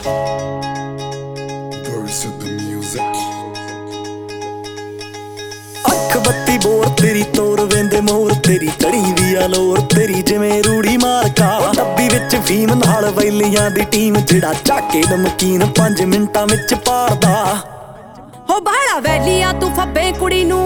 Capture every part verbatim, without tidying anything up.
ਅੱਖ ਬੱਤੀ ਬੋਰ ਤੇਰੀ ਤੋਰ ਵੇਂਦੇ ਮੋਰ ਤੇਰੀ ਚੜੀ ਦੀ ਆ ਲੋਰ ਤੇਰੀ ਜਿਵੇਂ ਰੂੜੀ ਮਾਰਕਾ ਡੱਬੀ ਵਿੱਚ ਫੀਮ ਨਾਲ ਵੈਲੀਆਂ ਦੀ ਟੀਮ ਜਿਹੜਾ ਚਾਕੇ ਨਮਕੀਨ ਪੰਜ ਮਿੰਟਾਂ ਵਿੱਚ ਪਾੜਦਾ ਹੋ ਬਾਹਲਾ ਵੈਲੀਆਂ ਤੂੰ ਫੱਬੇ ਕੁੜੀ ਨੂੰ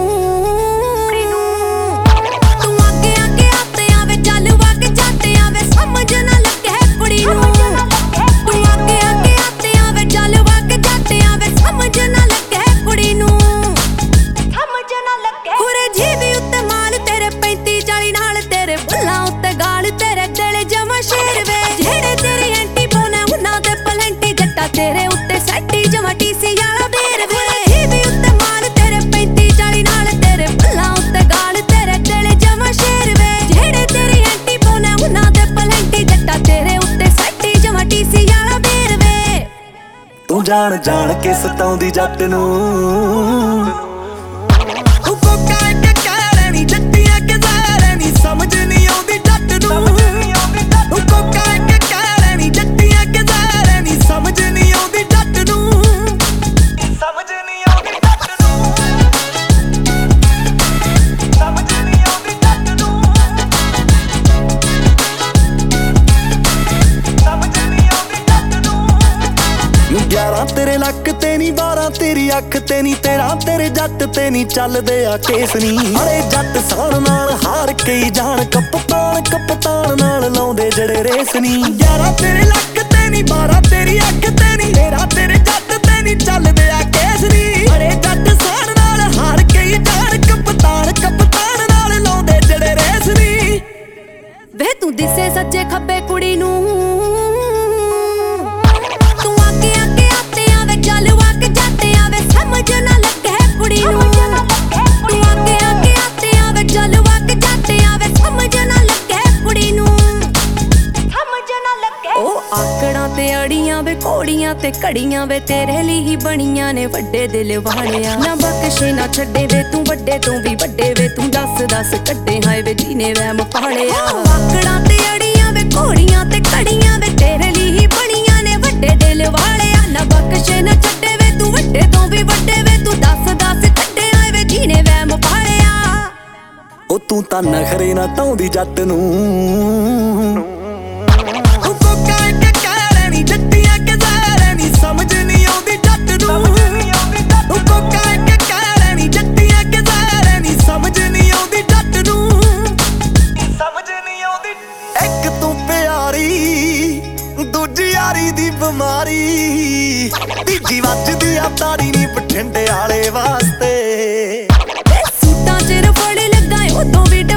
ਤੂੰ ਅੱਗੇ ਅੱਗੇ ਆਤਿਆਂ ਵੇ ਚੱਲ ਵਗ ਜਾਂਦਿਆਂ ਵੇ ਸਮਝ ਨਾ ਲੱਗੇ ਕੁੜੀ ਨੂੰ ਤੂੰ ਅੱਗੇ ਅੱਗੇ ਆਤਿਆਂ ਵੇ ਚੱਲ ਵਗ ਜਾਂਦਿਆਂ ਵੇ ਸਮਝ ਨਾ ਲੱਗੇ ਕੁੜੀ ਨੂੰ ਸਮਝ ਨਾ ਲੱਗੇ ਕੁਰੇ ਜੀਵੀ ਉੱਤੇ ਮਾਲ ਤੇਰੇ ਪੈਂਤੀ ਚਾਲੀ ਨਾਲ ਤੇਰੇ ਬੁੱਲਾਂ ਉੱਤੇ ਗਾਲ ਤੇਰੇ ਦਿਲ ਜਮਾ ਸ਼ੇਰ ਵੇ ਜਿਹੜੇ ਤੇਰੀ ਐਂਟੀ ਬੋਨੇ ਉਹਨਾਂ ਦੇ ਪਲੰਟੀ ਜੱਟਾ ਤੇਰੇ ਉੱਤੇ ਸੈੱਟੀ ਜਮਾ ਟੀਸੀ ਵਾਲਾ ਬੇਰ ਵੇ ਜੀਵੀ ਉੱਤੇ ਮਾਲ ਤੇਰੇ ਪੈਂਤੀ ਚਾਲੀ ਨਾਲ ਤੇਰੇ ਬੁੱਲਾਂ ਉੱਤੇ ਗਾਲ ਤੇਰੇ ਦਿਲ ਜਮਾ ਸ਼ੇਰ ਵੇ ਜਿਹੜੇ ਤੇਰੀ ਐਂਟੀ ਬੋਨੇ ਉਹਨਾਂ ਦੇ ਪਲੰਟੀ ਜੱਟਾ ਤੇਰੇ ਉੱਤੇ ਸੈੱਟੀ ਜਮਾ ਟੀਸੀ ਵਾਲਾ ਬੇਰ ਵੇ ਤੂੰ ਜਾਣ ਜਾਣ ਕੇ ਸਤਾਉਂਦੀ ਜੱਟ ਨੂੰ ਸਮਝ ਨਹੀਂ ਆਉਂਦੀ ਜੱਟ ਨੂੰ ਉਹ ਕੋਕਾ ਕੇ ਕਹਿ ਲੈਣੀ ਜੱਟੀਆਂ ਕਿ ਜ਼ਹਿਰ ਨਹੀਂ ਸਮਝ ਨਹੀਂ ਆਉਂਦੀ ਜੱਟ ਨੂੰ ਸਮਝ ਨਹੀਂ ਆਉਂਦੀ ਜੱਟ ਨੂੰ ਸਮਝ ਨਹੀਂ ਆਉਂਦੀ ਜੱਟ ਨੂੰ ਸਮਝ ਨਹੀਂ ਆਉਂਦੀ ਜੱਟ ਨੂੰ ਗਿਆਰਾਂ ਤੇਰੇ ਲੱਕ ਤੇ ਨੀ ਬਾਰਾਂ ਤੇਰੀ ਅੱਖ ਤੇ ਨੀ ਤੇਰਾ ਤੇਰੇ ਜੱਟ ਤੇ ਨੀ ਚੱਲਦੇ ਆ ਕੇਸ ਨੀ ਅਰੇ ਜੱਟ ਸਾਣ ਨਾਲ ਹਾਰ ਕੇ ਜਾਣ ਕਪਤਾਨ ਕਪਤਾਨ ਨਾਲ ਲਾਉਂਦੇ ਜਿਹੜੇ ਰੇਸ ਨੀ ਗਿਆਰਾਂ ਤੇਰੇ ਲੱਕ ਤੇ ਨੀ ਬਾਰਾਂ ਤੇਰੀ ਅੱਖ ਤੇ ਨੀ ਤੇਰਾ ਤੇਰੇ ਜੱਟ ਤੇ ਨੀ ਚੱਲਦੇ ਆ ਕੇਸ ਨੀ ਅਰੇ ਜੱਟ ਸਾਣ ਨਾਲ ਹਾਰ ਕੇ ਜਾਣ ਕਪਤਾਨ ਕਪਤਾਨ ਨਾਲ ਲਾਉਂਦੇ ਜਿਹੜੇ ਰੇਸ ਨੀ ਵੇ ਤੂੰ ਦਿਸੇ ਸੱਜੇ ਖੱਬੇ ਕੁੜੀ ਨੂੰ ਤੂੰ ਅੱਗੇ ਅੱਗੇ ਆਤਿਆਂ ਵੇ ਚੱਲ ਵਗ ਜਾਂਦਿਆਂ ਵੇ ਸਮਝ ਨਾ ਲੱਗੇ ਕੁੜੀ ਨੂੰ ਤੂੰ ਅੱਗੇ ਅੱਗੇ ਆਤਿਆਂ ਵੇ ਚੱਲ ਵਗ ਜਾਂਦਿਆਂ ਵੇ ਸਮਝ ਨਾ ਲੱਗੇ ਕੁੜੀ ਨੂੰ ਸਮਝ ਨਾ ਲੱਗੇ ਉਹ ਆਕੜਾਂ ਤੇ ਅੜੀਆਂ ਵੇ ਘੋੜੀਆਂ ਤੇ ਘੜੀਆਂ ਵੇ ਤੇਰੇ ਲਈ ਹੀ ਬਣੀਆਂ ਨੇ ਵੱਡੇ ਦਿਲ ਵਾਲਿਆ ਨਾ ਬਖਸ਼ੇ ਨਾ ਛੱਡੇ ਵੇ ਤੂੰ ਵੱਡੇ ਤੋਂ ਵੀ ਵੱਡੇ ਵੇ ਤੂੰ ਦੱਸ ਦੱਸ ਕੱਢੇ ਹਾਏ ਵੇ ਜੀਨੇ ਵਹਿਮ ਪਾਲਿਆ ਆਕੜਾਂ ਤੇ ਅੜੀਆਂ ਵੇ ਘੋੜੀਆਂ ਤੇ ਘੜੀਆਂ ਵੇ ਤੇਰੇ ਲਈ ਹੀ ਬਣੀਆਂ ਨੇ ਵੱਡੇ ਦਿਲ ਵਾਲਿਆ ਨਾ ਬਖਸ਼ੇ ਨਾ ਛੱਡੇ ਵੇ ਤੂੰ ਵੱਡੇ ਤੋਂ ਵੀ ਵੱਡੇ ਵੇ ਤੂੰ ਦੱਸ ਦੱਸ ਕੱਢੇ ਹਾਏ ਵੇ ਜੀਨੇ ਵਹਿਮ ਪਾਲਿਆ ਉਹ ਤੂੰ ਤਾਂ ਨਖਰੇ ਨਾ ਟਾਉਂਦੀ ਜੱਟ ਨੂੰ ਉਹ ਕੋਕਾ ਕੇ ਕਹਿ ਲੈਣੀ ਜੱਟੀਆਂ ਕਿ ਜ਼ਹਿਰ ਨਹੀਂ ਸਮਝ ਨਹੀਂ ਆਉਂਦੀ ਜੱਟ ਨੂੰ ਉਹ ਕੋਕਾ ਕੇ ਕਹਿ ਲੈਣੀ ਜੱਟੀਆਂ ਕਿ ਜ਼ਹਿਰ ਨਹੀਂ ਸਮਝ ਨਹੀਂ ਆਉਂਦੀ ਜੱਟ ਨੂੰ ਸਮਝ ਨਹੀਂ ਆਉਂਦੀ ਇੱਕ ਤੂੰ ਪਿਆਰੀ ਦੂਜੀ ਯਾਰੀ ਦੀ ਬਿਮਾਰੀ ਤੀਜੀ ਵੱਜਦੀ ਆ ਤਾੜੀ ਨੀ ਬਠਿੰਡੇ ਵਾਲੇ ਵਾਸਤੇ ਸੂਟਾਂ ਚ ਰਫੜ ਲੱਗਾ ਉਦੋਂ ਵੀ